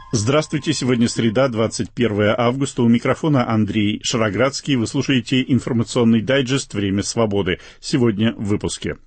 Здравствуйте, сегодня среда, 21 августа. У микрофона Андрей Шароградский. Вы слушаете информационный дайджест «Время свободы». Сегодня в выпуске.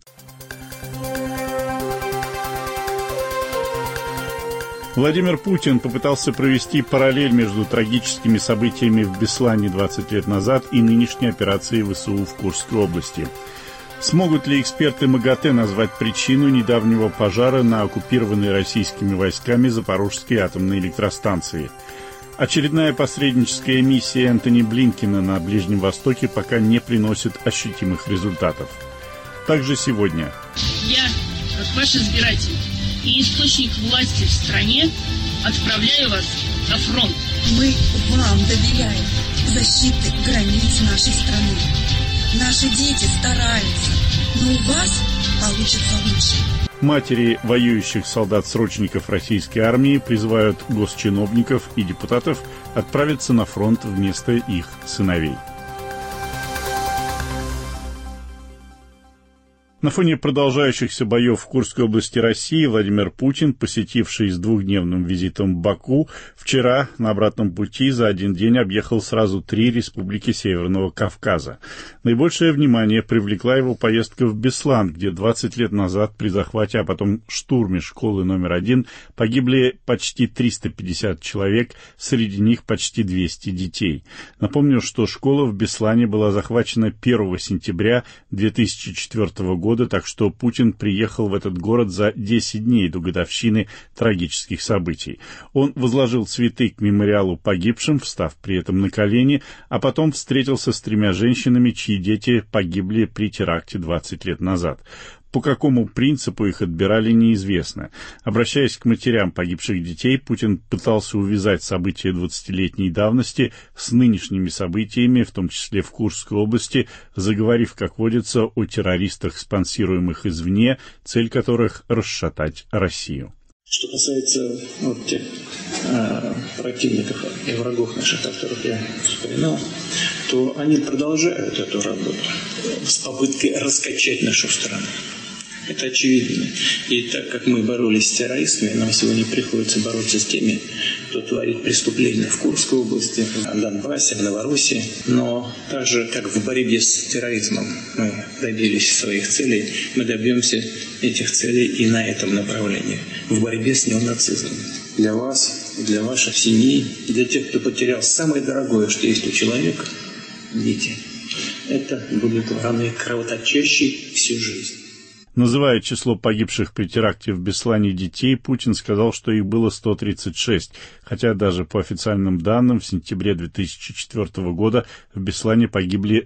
Владимир Путин попытался провести параллель между трагическими событиями в Беслане 20 лет назад и нынешней операцией ВСУ в Курской области. Смогут ли эксперты МАГАТЭ назвать причину недавнего пожара на оккупированной российскими войсками Запорожской атомной электростанции? Очередная посредническая миссия Энтони Блинкена на Ближнем Востоке пока не приносит ощутимых результатов. Также сегодня. Я, как ваш избиратель и источник власти в стране, отправляю вас на фронт. Мы вам доверяем защиты границ нашей страны. Наши дети стараются, но у вас получится лучше. Матери воюющих солдат-срочников российской армии призывают госчиновников и депутатов отправиться на фронт вместо их сыновей. На фоне продолжающихся боев в Курской области России Владимир Путин, посетивший с двухдневным визитом Баку, вчера на обратном пути за один день объехал сразу 3 республики Северного Кавказа. Наибольшее внимание привлекла его поездка в Беслан, где 20 лет назад при захвате, а потом штурме школы номер 1 погибли почти 350 человек, среди них почти 200 детей. Напомню, что школа в Беслане была захвачена 1 сентября 2004 года, так что Путин приехал в этот город за 10 дней до годовщины трагических событий. Он возложил цветы к мемориалу погибшим, встав при этом на колени, а потом встретился с 3 женщинами, чьи дети погибли при теракте 20 лет назад. По какому принципу их отбирали, неизвестно. Обращаясь к матерям погибших детей, Путин пытался увязать события 20-летней давности с нынешними событиями, в том числе в Курской области, заговорив, как водится, о террористах, спонсируемых извне, цель которых – расшатать Россию. Что касается тех противников и врагов наших, которых я вспоминал, то они продолжают эту работу с попыткой раскачать нашу страну. Это очевидно. И так как мы боролись с террористами, нам сегодня приходится бороться с теми, кто творит преступления в Курской области, в Донбассе, в Новороссии. Но так же, как в борьбе с терроризмом мы добились своих целей, мы добьемся этих целей и на этом направлении, в борьбе с неонацизмом. Для вас, для ваших семей, для тех, кто потерял самое дорогое, что есть у человека – дети. Это будут раны кровоточащие всю жизнь. Называя число погибших при теракте в Беслане детей, Путин сказал, что их было 136, хотя даже по официальным данным в сентябре 2004 года в Беслане погибли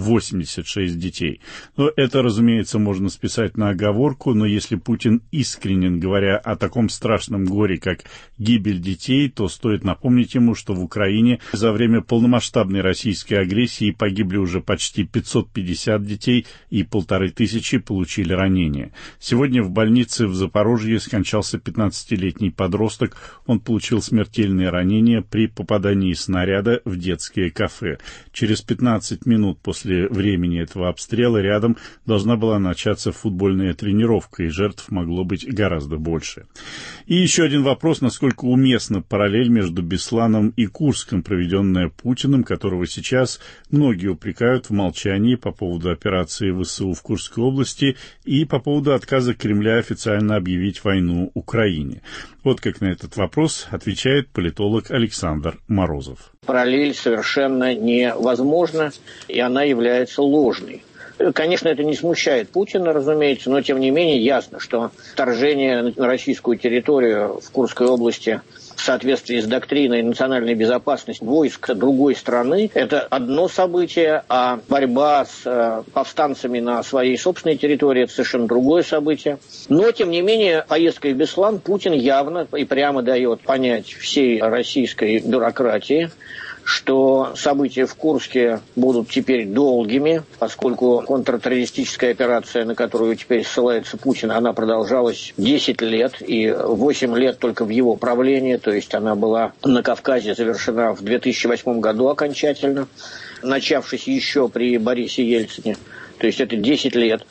186 детей. Но это, разумеется, можно списать на оговорку, но если Путин искренен, говоря о таком страшном горе, как гибель детей, то стоит напомнить ему, что в Украине за время полномасштабной российской агрессии погибли уже почти 550 детей и 1500 получили ранения. Сегодня в больнице в Запорожье скончался 15-летний подросток. Он получил смертельные ранения при попадании снаряда в детское кафе. Через 15 минут после времени этого обстрела рядом должна была начаться футбольная тренировка, и жертв могло быть гораздо больше. И еще один вопрос, насколько уместна параллель между Бесланом и Курском, проведенная Путиным, которого сейчас многие упрекают в молчании по поводу операции ВСУ в Курской области и по поводу отказа Кремля официально объявить войну Украине. Вот как на этот вопрос отвечает политолог Александр Морозов. Параллель совершенно невозможна, и она является ложной. Конечно, это не смущает Путина, разумеется, но тем не менее ясно, что вторжение на российскую территорию в Курской области в соответствии с доктриной национальной безопасности войск другой страны – это одно событие, а борьба с повстанцами на своей собственной территории – это совершенно другое событие. Но, тем не менее, поездкой в Беслан Путин явно и прямо дает понять всей российской бюрократии, что события в Курске будут теперь долгими, поскольку контртеррористическая операция, на которую теперь ссылается Путин, она продолжалась 10 лет, и 8 лет только в его правлении, то есть она была на Кавказе завершена в 2008 году окончательно, начавшись еще при Борисе Ельцине, то есть это 10 лет.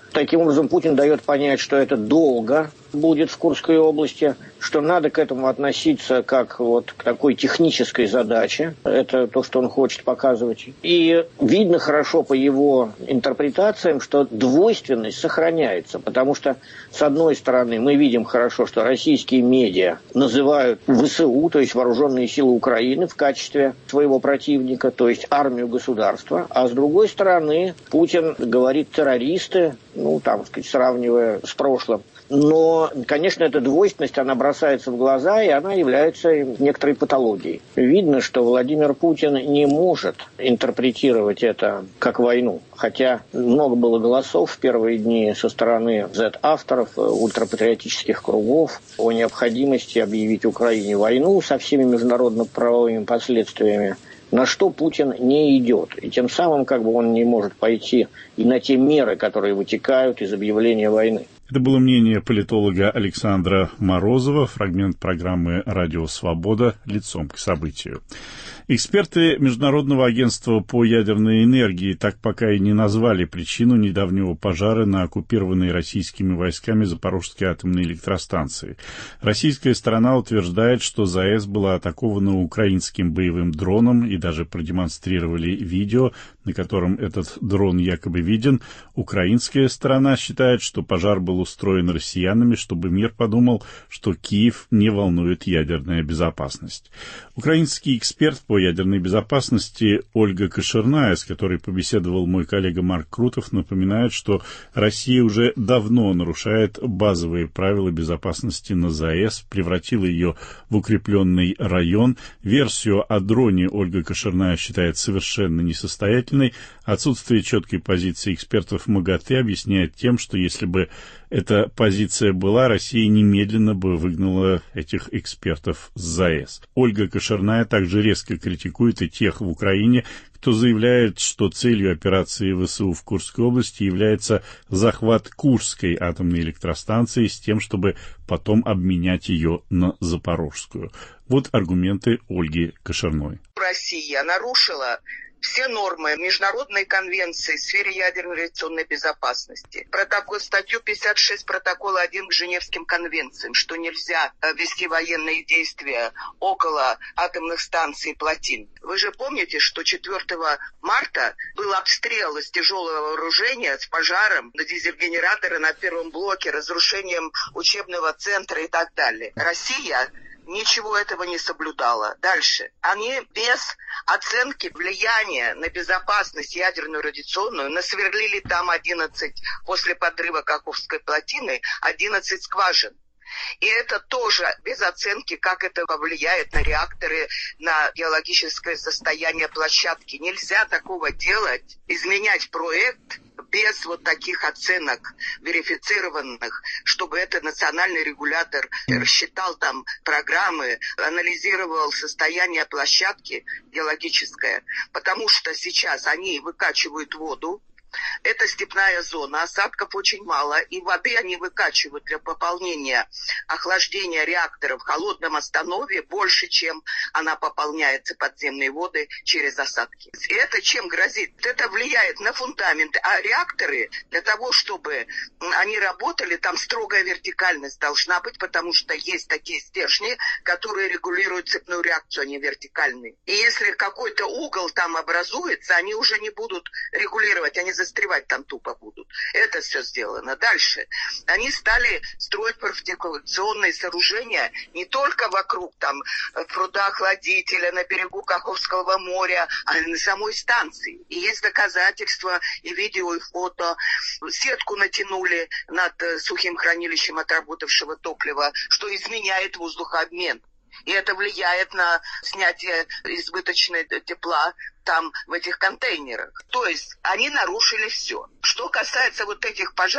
Таким образом, Путин дает понять, что это долго будет в Курской области, что надо к этому относиться как вот к такой технической задаче. Это то, что он хочет показывать. И видно хорошо по его интерпретациям, что двойственность сохраняется, потому что, с одной стороны, мы видим хорошо, что российские медиа называют ВСУ, то есть Вооруженные силы Украины, в качестве своего противника, то есть армию государства, а с другой стороны, Путин говорит террористы, так сказать, сравнивая с прошлым. Но, конечно, эта двойственность, она бросается в глаза, и она является некоторой патологией. Видно, что Владимир Путин не может интерпретировать это как войну. Хотя много было голосов в первые дни со стороны Z-авторов, ультрапатриотических кругов о необходимости объявить Украине войну со всеми международно-правовыми последствиями, на что Путин не идет. И тем самым он не может пойти и на те меры, которые вытекают из объявления войны. Это было мнение политолога Александра Морозова, фрагмент программы «Радио Свобода. Лицом к событию». Эксперты Международного агентства по ядерной энергии так пока и не назвали причину недавнего пожара на оккупированной российскими войсками Запорожской атомной электростанции. Российская сторона утверждает, что ЗАЭС была атакована украинским боевым дроном, и даже продемонстрировали видео, на котором этот дрон якобы виден. Украинская сторона считает, что пожар был устроен россиянами, чтобы мир подумал, что Киев не волнует ядерная безопасность. Украинский эксперт по ядерной безопасности Ольга Кошерная, с которой побеседовал мой коллега Марк Крутов, напоминает, что Россия уже давно нарушает базовые правила безопасности на ЗАЭС, превратила ее в укрепленный район. Версию о дроне Ольга Кошерная считает совершенно несостоятельной. Отсутствие четкой позиции экспертов МАГАТЭ объясняет тем, что если бы эта позиция была, Россия немедленно бы выгнала этих экспертов с ЗАЭС. Ольга Кошерная также резко критикует и тех в Украине, кто заявляет, что целью операции ВСУ в Курской области является захват Курской атомной электростанции с тем, чтобы потом обменять ее на Запорожскую. Вот аргументы Ольги Кошерной. Россия нарушила все нормы Международной конвенции в сфере ядерной радиационной безопасности. Статью 56 протокола 1 к Женевским конвенциям, что нельзя вести военные действия около атомных станций и плотин. Вы же помните, что 4 марта был обстрел из тяжелого вооружения с пожаром на дизель-генераторы на первом блоке, разрушением учебного центра и так далее. Россия ничего этого не соблюдала. Дальше. Они без оценки влияния на безопасность ядерную радиационную насверлили там 11, после подрыва Каховской плотины, 11 скважин. И это тоже без оценки, как это повлияет на реакторы, на геологическое состояние площадки. Нельзя такого делать, изменять проект без вот таких оценок верифицированных, чтобы это национальный регулятор рассчитал там программы, анализировал состояние площадки геологическое, потому что сейчас они выкачивают воду. Это степная зона, осадков очень мало, и воды они выкачивают для пополнения охлаждения реакторов в холодном останове больше, чем она пополняется подземные воды через осадки. И это чем грозит? Это влияет на фундаменты, а реакторы, для того, чтобы они работали, там строгая вертикальность должна быть, потому что есть такие стержни, которые регулируют цепную реакцию, они вертикальные. И если какой-то угол там образуется, они уже не будут регулировать, они застревать там тупо будут. Это все сделано. Дальше. Они стали строить фортификационные сооружения не только вокруг там пруда охладителя, на берегу Каховского моря, а и на самой станции. И есть доказательства, и видео, и фото. Сетку натянули над сухим хранилищем отработавшего топлива, что изменяет воздухообмен. И это влияет на снятие избыточного тепла там в этих контейнерах. То есть они нарушили все. Что касается вот этих пожаров,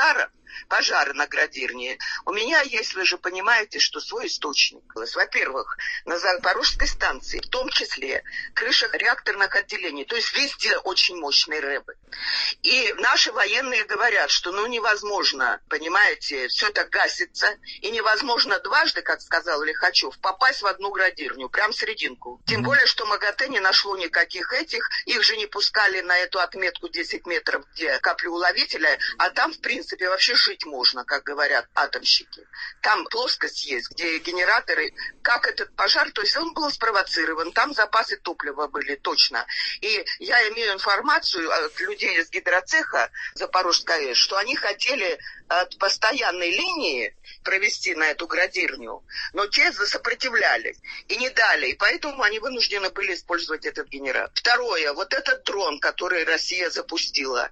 пожара на Градирне. У меня есть, вы же понимаете, что свой источник. Во-первых, на Запорожской станции, в том числе крыша реакторных отделений, то есть везде очень мощные рэбы. И наши военные говорят, что невозможно, понимаете, все это гасится, и невозможно дважды, как сказал Лихачев, попасть в одну Градирню, прям в серединку. Тем более, что МАГАТЭ не нашло никаких их же не пускали на эту отметку 10 метров, где каплеуловителя, а там, в принципе, вообще жить можно, как говорят атомщики. Там плоскость есть, где генераторы, как этот пожар, то есть он был спровоцирован, там запасы топлива были точно. И я имею информацию от людей из гидроцеха Запорожской АЭС, что они хотели от постоянной линии провести на эту Градирню, но те засопротивлялись и не дали, и поэтому они вынуждены были использовать этот генератор. Второе, вот этот дрон, который Россия запустила,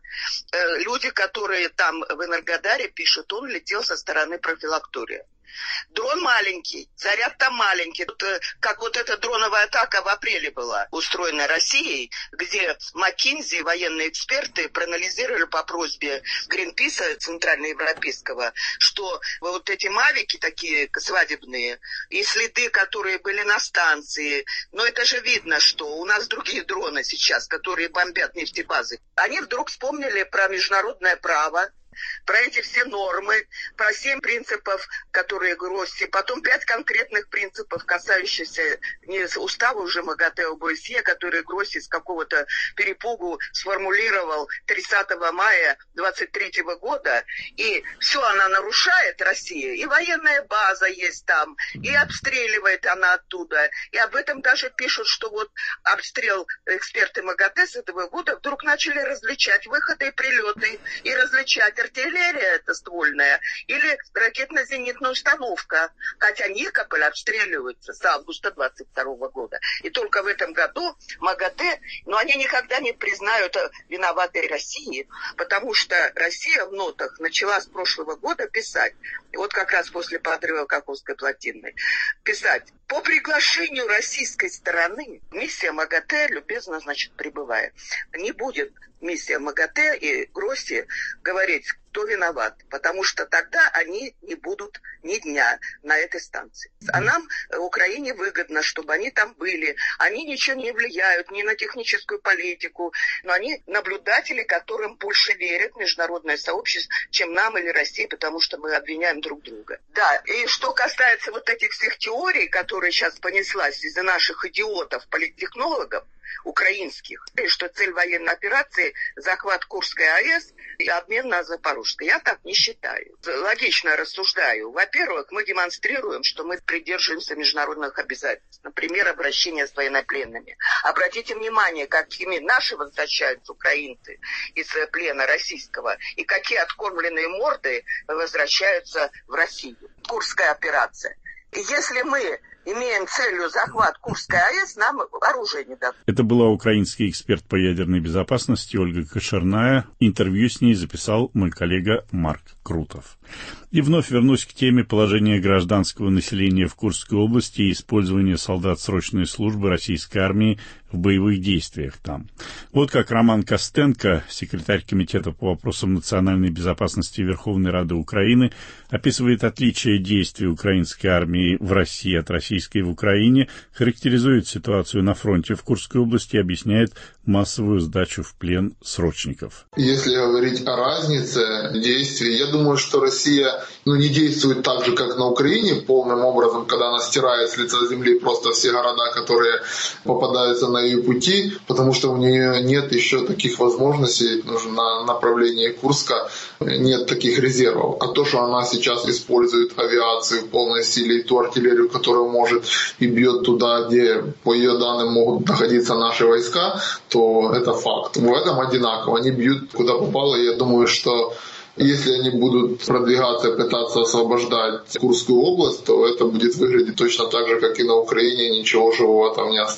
люди, которые там в Энергодаре пишут, он летел со стороны профилактория. Дрон маленький, заряд там маленький. Как вот эта дроновая атака в апреле была устроена Россией, где МcKinsey, военные эксперты, проанализировали по просьбе Гринписа центральноевропейского, что вот эти мавики такие свадебные и следы, которые были на станции, но это же видно, что у нас другие дроны сейчас, которые бомбят нефтебазы. Они вдруг вспомнили про международное право, про эти все нормы, про 7 принципов, которые Гросси, потом 5 конкретных принципов, касающихся не устава уже МАГАТЭ ОБСЕ, который Гросси с какого-то перепугу сформулировал 30 мая 23 года. И все она нарушает, Россия. И военная база есть там, и обстреливает она оттуда. И об этом даже пишут, что вот обстрел эксперты МАГАТЭ с этого года вдруг начали различать выходы и прилеты, и различать артиллерия это ствольная или ракетно-зенитная установка. Хотя Никополь обстреливается с августа 22 года. И только в этом году МАГАТЭ, но они никогда не признают виноватой России, потому что Россия в нотах начала с прошлого года писать, вот как раз после подрыва Каховской плотины, писать: по приглашению российской стороны миссия МАГАТЭ любезно, прибывает. Не будет миссия МАГАТЭ и Гросси говорить, кто виноват, потому что тогда они не будут ни дня на этой станции. А нам, Украине, выгодно, чтобы они там были. Они ничего не влияют ни на техническую политику, но они наблюдатели, которым больше верят международное сообщество, чем нам или России, потому что мы обвиняем друг друга. Да, и что касается вот этих всех теорий, которые сейчас понеслась из-за наших идиотов, политтехнологов, украинских, и что цель военной операции – захват Курской АЭС и обмен на Запорожской. Я так не считаю. Логично рассуждаю. Во-первых, мы демонстрируем, что мы придерживаемся международных обязательств. Например, обращение с военнопленными. Обратите внимание, какими наши возвращаются украинцы из плена российского и какие откормленные морды возвращаются в Россию. Курская операция. И если мы имеем целью захват Курской АЭС, нам оружие не дадут. Это была украинский эксперт по ядерной безопасности Ольга Кошерная. Интервью с ней записал мой коллега Марк Крутов. И вновь вернусь к теме положения гражданского населения в Курской области и использования солдат срочной службы российской армии в боевых действиях там. Вот как Роман Костенко, секретарь Комитета по вопросам национальной безопасности Верховной Рады Украины, описывает отличие действий украинской армии в России от российской в Украине, характеризует ситуацию на фронте в Курской области и объясняет массовую сдачу в плен срочников. Если говорить о разнице действий, я думаю, что Россия не действует так же, как на Украине, полным образом, когда она стирает с лица земли просто все города, которые попадаются на ее пути, потому что у нее нет еще таких возможностей на направлении Курска, нет таких резервов. А то, что она сейчас использует авиацию в полной силе и ту артиллерию, которую может, и бьет туда, где, по ее данным, могут находиться наши войска, то это факт. В этом одинаково. Они бьют куда попало, и я думаю, что если они будут продвигаться, пытаться освобождать Курскую область, то это будет выглядеть точно так же, как и на Украине, ничего живого там не останется.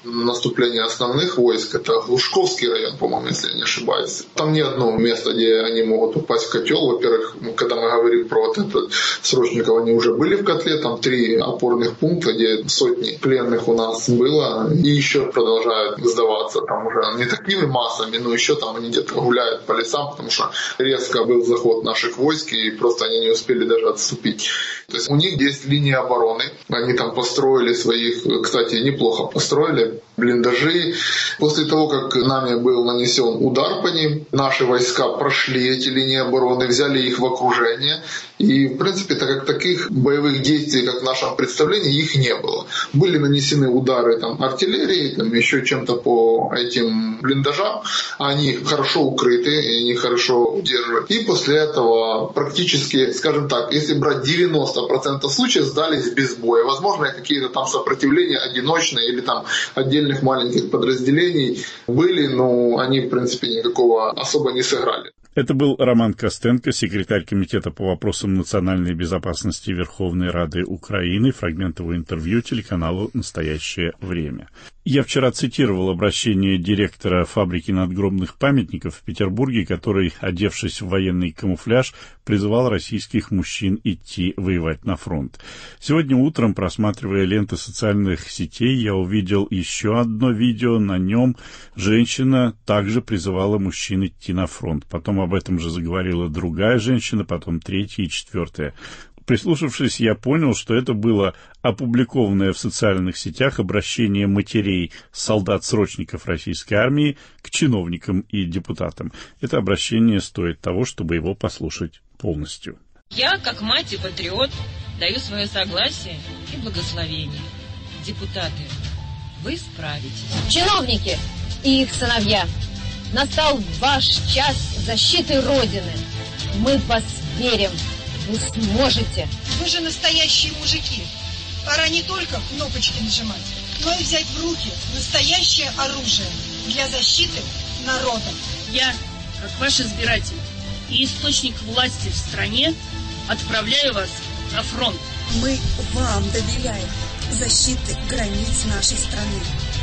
наступления основных войск. Это Глушковский район, по-моему, если я не ошибаюсь. Там ни одно место, где они могут упасть в котел. Во-первых, когда мы говорим про вот этот срочников, они уже были в котле. Там 3 опорных пункта, где сотни пленных у нас было. И еще продолжают сдаваться. Там уже не такими массами, но еще там они где-то гуляют по лесам, потому что резко был заход наших войск, и просто они не успели даже отступить. То есть у них есть линия обороны. Они там построили своих, кстати, неплохо построили блиндажи. После того, как нами был нанесен удар по ним, наши войска прошли эти линии обороны, взяли их в окружение. И, в принципе, так как таких боевых действий, как в нашем представлении, их не было. Были нанесены удары там, артиллерии, там, еще чем-то по этим блиндажам. Они хорошо укрыты, и они хорошо удерживают. И после этого практически, скажем так, если брать 90% случаев, сдались без боя. Возможно, какие-то там сопротивления одиночные или там отдельных маленьких подразделений были, но они, в принципе, никакого особо не сыграли. Это был Роман Костенко, секретарь Комитета по вопросам национальной безопасности Верховной Рады Украины. Фрагмент его интервью телеканалу «Настоящее время». Я вчера цитировал обращение директора фабрики надгробных памятников в Петербурге, который, одевшись в военный камуфляж, призывал российских мужчин идти воевать на фронт. Сегодня утром, просматривая ленты социальных сетей, я увидел еще одно видео. На нем женщина также призывала мужчин идти на фронт. Потом об этом же заговорила другая женщина, потом третья и четвертая. Прислушавшись, я понял, что это было опубликованное в социальных сетях обращение матерей солдат-срочников российской армии к чиновникам и депутатам. Это обращение стоит того, чтобы его послушать полностью. Я, как мать и патриот, даю свое согласие и благословение. Депутаты, вы справитесь. Чиновники и их сыновья, настал ваш час защиты Родины. Мы в вас верим. Вы сможете. Вы же настоящие мужики. Пора не только кнопочки нажимать, но и взять в руки настоящее оружие для защиты народа. Я, как ваш избиратель и источник власти в стране, отправляю вас на фронт. Мы вам доверяем защиты границ нашей страны.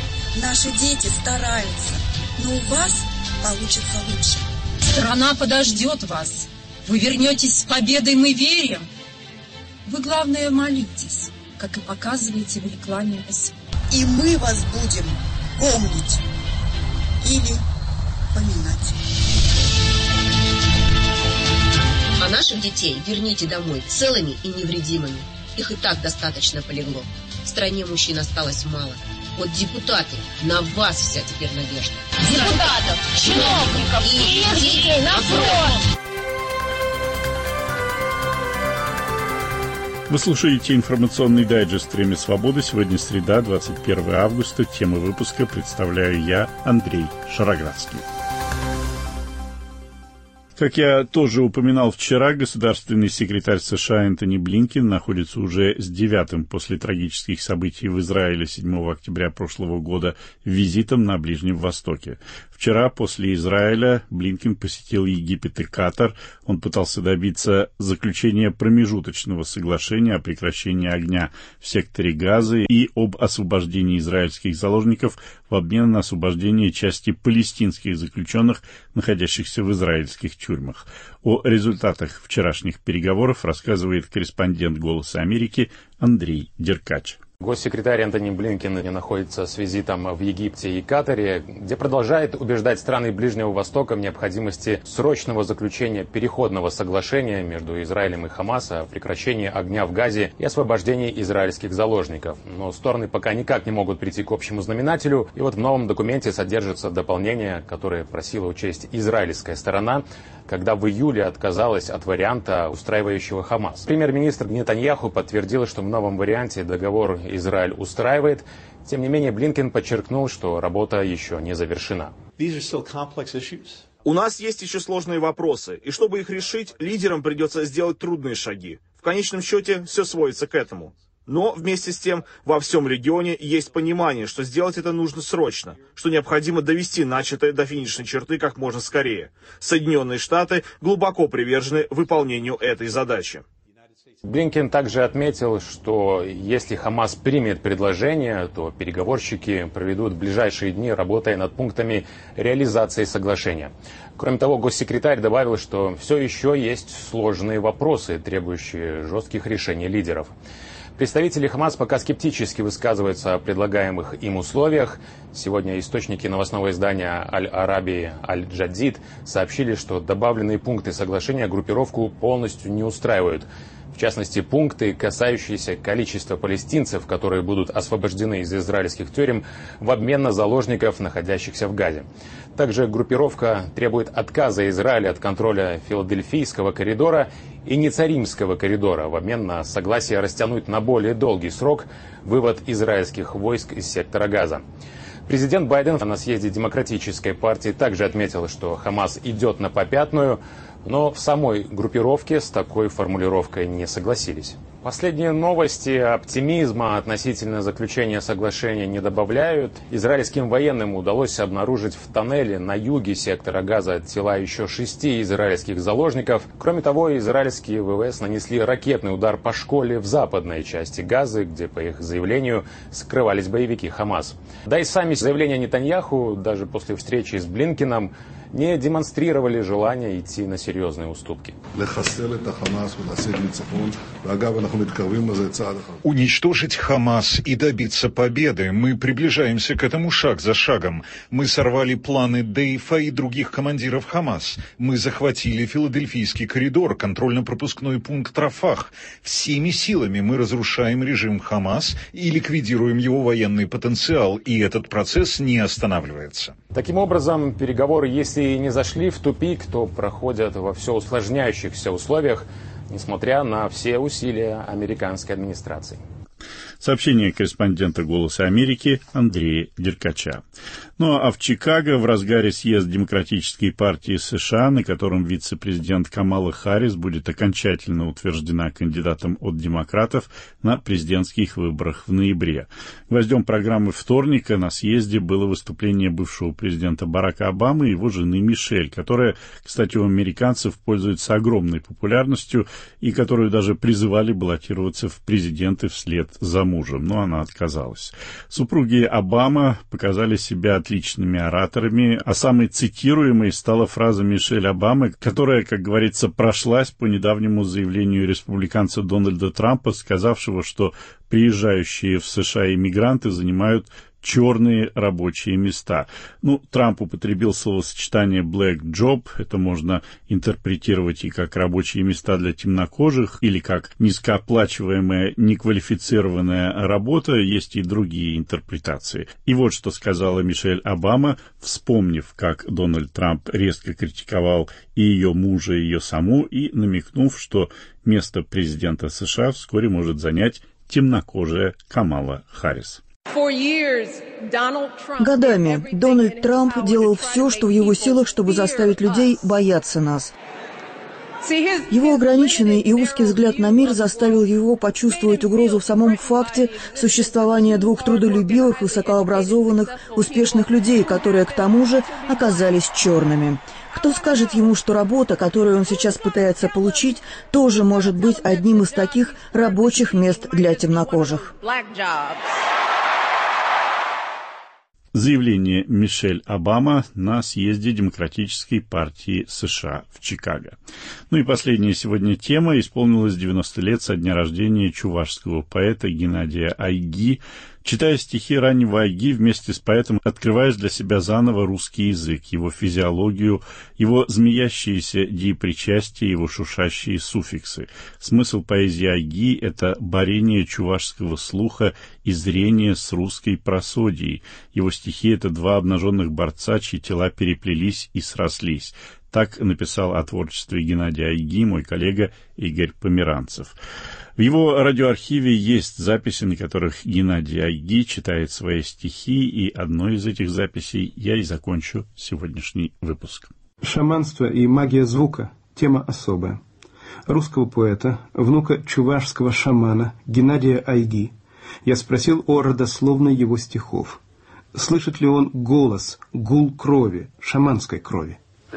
Наши дети стараются, но у вас получится лучше. Страна подождет вас. Вы вернетесь с победой, мы верим. Вы, главное, молитесь, как и показываете в рекламе СМИ. И мы вас будем помнить или поминать. А наших детей верните домой целыми и невредимыми. Их и так достаточно полегло. В стране мужчин осталось мало. Вот депутаты, на вас вся теперь надежда. Депутатов, чиновников и их детей на фронт! Вы слушаете информационный дайджест «Время свободы». Сегодня среда, 21 августа. Темы выпуска представляю я, Андрей Шароградский. Как я тоже упоминал вчера, государственный секретарь США Энтони Блинкен находится уже с 9-м после трагических событий в Израиле 7 октября прошлого года визитом на Ближнем Востоке. Вчера после Израиля Блинкен посетил Египет и Катар. Он пытался добиться заключения промежуточного соглашения о прекращении огня в секторе Газа и об освобождении израильских заложников в обмен на освобождение части палестинских заключенных, находящихся в израильских тюрьмах. О результатах вчерашних переговоров рассказывает корреспондент «Голоса Америки» Андрей Деркач. Госсекретарь Энтони Блинкен находится с визитом в Египте и Катаре, где продолжает убеждать страны Ближнего Востока в необходимости срочного заключения переходного соглашения между Израилем и Хамас о прекращении огня в Газе и освобождении израильских заложников. Но стороны пока никак не могут прийти к общему знаменателю, и вот в новом документе содержится дополнение, которое просила учесть израильская сторона, когда в июле отказалась от варианта, устраивающего Хамас. Премьер-министр Нетаньяху подтвердил, что в новом варианте договор Израиль устраивает. Тем не менее, Блинкен подчеркнул, что работа еще не завершена. У нас есть еще сложные вопросы, и чтобы их решить, лидерам придется сделать трудные шаги. В конечном счете, все сводится к этому. Но вместе с тем во всем регионе есть понимание, что сделать это нужно срочно, что необходимо довести начатое до финишной черты как можно скорее. Соединенные Штаты глубоко привержены выполнению этой задачи. Блинкен также отметил, что если Хамас примет предложение, то переговорщики проведут ближайшие дни, работая над пунктами реализации соглашения. Кроме того, госсекретарь добавил, что все еще есть сложные вопросы, требующие жестких решений лидеров. Представители Хамас пока скептически высказываются о предлагаемых им условиях. Сегодня источники новостного издания Аль-Араби Аль-Джадид сообщили, что добавленные пункты соглашения группировку полностью не устраивают. В частности, пункты, касающиеся количества палестинцев, которые будут освобождены из израильских тюрем в обмен на заложников, находящихся в Газе. Также группировка требует отказа Израиля от контроля Филадельфийского коридора и Нецаримского коридора в обмен на согласие растянуть на более долгий срок вывод израильских войск из сектора Газа. Президент Байден на съезде Демократической партии также отметил, что Хамас идет на попятную, но в самой группировке с такой формулировкой не согласились. Последние новости оптимизма относительно заключения соглашения не добавляют. Израильским военным удалось обнаружить в тоннеле на юге сектора Газа тела еще 6 израильских заложников. Кроме того, израильские ВВС нанесли ракетный удар по школе в западной части Газы, где, по их заявлению, скрывались боевики Хамас. Да и сами заявления Нетаньяху, даже после встречи с Блинкеном, не демонстрировали желание идти на серьезные уступки. Уничтожить Хамас и добиться победы. Мы приближаемся к этому шаг за шагом. Мы сорвали планы Дейфа и других командиров Хамас. Мы захватили Филадельфийский коридор, контрольно-пропускной пункт Рафах. Всеми силами мы разрушаем режим Хамас и ликвидируем его военный потенциал, и этот процесс не останавливается. Таким образом, переговоры, если и не зашли в тупик, то проходят во все усложняющихся условиях, несмотря на все усилия американской администрации. Сообщение корреспондента «Голоса Америки» Андрея Деркача. Ну а в Чикаго в разгаре съезд Демократической партии США, на котором вице-президент Камала Харрис будет окончательно утверждена кандидатом от демократов на президентских выборах в ноябре. Гвоздем программы вторника на съезде было выступление бывшего президента Барака Обамы и его жены Мишель, которая, кстати, у американцев пользуется огромной популярностью и которую даже призывали баллотироваться в президенты вслед за мужем, но она отказалась. Супруги Обама показали себя отличными ораторами, а самой цитируемой стала фраза Мишель Обамы, которая, как говорится, прошлась по недавнему заявлению республиканца Дональда Трампа, сказавшего, что приезжающие в США иммигранты занимают черные рабочие места. Трамп употребил словосочетание «black job». Это можно интерпретировать и как рабочие места для темнокожих, или как низкооплачиваемая, неквалифицированная работа. Есть и другие интерпретации. И вот что сказала Мишель Обама, вспомнив, как Дональд Трамп резко критиковал и ее мужа, и ее саму, и намекнув, что место президента США вскоре может занять темнокожая Камала Харрис. Годами Дональд Трамп делал все, что в его силах, чтобы заставить людей бояться нас. Его ограниченный и узкий взгляд на мир заставил его почувствовать угрозу в самом факте существования двух трудолюбивых, высокообразованных, успешных людей, которые, к тому же, оказались черными. Кто скажет ему, что работа, которую он сейчас пытается получить, тоже может быть одним из таких рабочих мест для темнокожих? Заявление Мишель Обама на съезде Демократической партии США в Чикаго. И последняя сегодня тема. Исполнилось 90 лет со дня рождения чувашского поэта Геннадия Айги. Читая стихи раннего Айги, вместе с поэтом открываешь для себя заново русский язык, его физиологию, его змеящиеся диепричастия, его шуршащие суффиксы. Смысл поэзии Айги — это борение чувашского слуха и зрения с русской просодией. Его стихи — это два обнаженных борца, чьи тела переплелись и срослись. Так написал о творчестве Геннадия Айги мой коллега Игорь Померанцев. В его радиоархиве есть записи, на которых Геннадий Айги читает свои стихи, и одной из этих записей я и закончу сегодняшний выпуск. Шаманство и магия звука – тема особая. Русского поэта, внука чувашского шамана Геннадия Айги, я спросил о родословной его стихов. Слышит ли он голос, гул крови, шаманской крови? Дело в том, что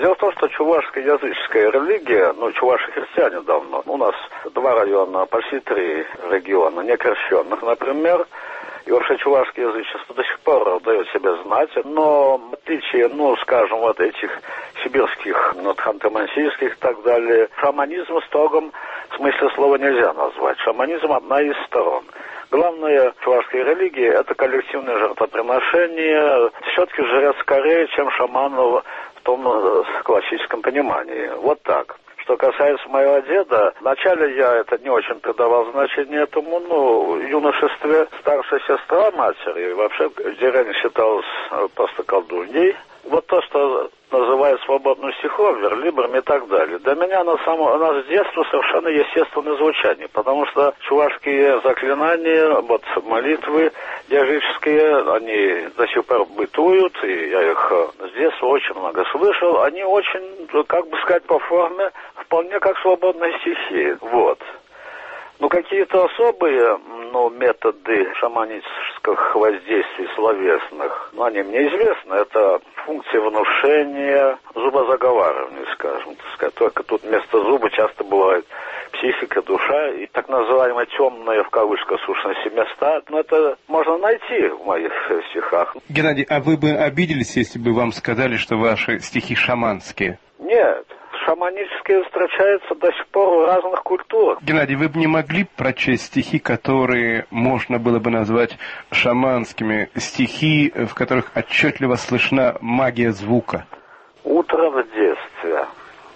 это чувашско-языческая религия, чуваши христиане давно. У нас 2 района, почти 3 региона некрещенных, например. И вообще чувашское язычество до сих пор дает себя знать, но в отличие, скажем, вот этих сибирских, ханты-мансийских и так далее, шаманизм в строгом смысле слова нельзя назвать. Шаманизм одна из сторон. Главное чувашской религии – это коллективное жертвоприношение. Все-таки жрец скорее, чем шаман в том классическом понимании. Вот так. Что касается моего деда, вначале я это не очень придавал значение этому, в юношестве старшая сестра матери, вообще в деревне считалась просто колдуньей. Вот то, что называют свободным стихом, верлибром и так далее. Для меня у нас с детства совершенно естественное звучание, потому что чувашские заклинания, молитвы языческие, они до сих пор бытуют, и я их с детства очень много слышал. Они очень, по форме, вполне как свободные стихи. Вот. Какие-то особые, методы шаманических воздействий словесных, они мне известны. Это функции внушения, зубозаговаривания, скажем, только тут вместо зуба часто бывает психика, душа и так называемые темные, в кавычках, сущности места. Это можно найти в моих стихах. Геннадий, а вы бы обиделись, если бы вам сказали, что ваши стихи шаманские? Нет. Шаманические встречаются до сих пор в разных культурах. Геннадий, вы бы не могли прочесть стихи, которые можно было бы назвать шаманскими, стихи, в которых отчетливо слышна магия звука? Утро в детстве.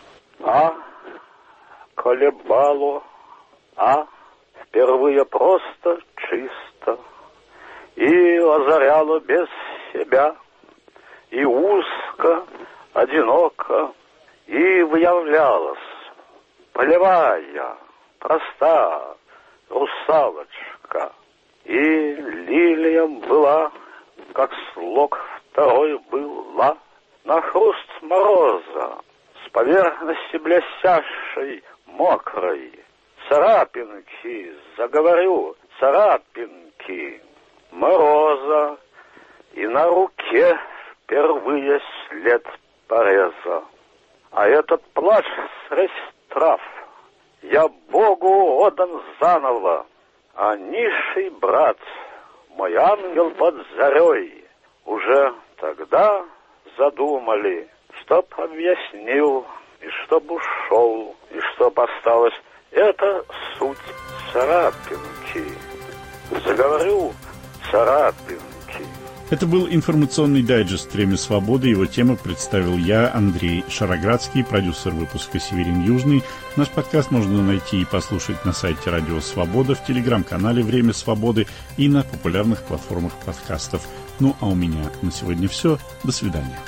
Колебало, впервые просто чисто, и озаряло без себя, и узко, одиноко, и выявлялась, полевая, проста русалочка. И лилиям была, как слог второй была, на хруст мороза, с поверхности блестящей, мокрой. Царапинки, заговорю, царапинки мороза, и на руке впервые след пореза. А этот плач средь трав я Богу отдан заново, а низший брат, мой ангел под зарей, уже тогда задумали, чтоб объяснил, и чтоб ушел, и чтоб осталось. Это суть царапинки. Заговорю, царапинки. Это был информационный дайджест «Время свободы». Его тему представил я, Андрей Шароградский, продюсер выпуска «Северин Южный». Наш подкаст можно найти и послушать на сайте Радио Свобода, в телеграм-канале «Время свободы» и на популярных платформах подкастов. А у меня на сегодня все. До свидания.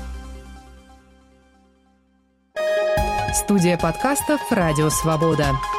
Студия подкастов «Радио Свобода».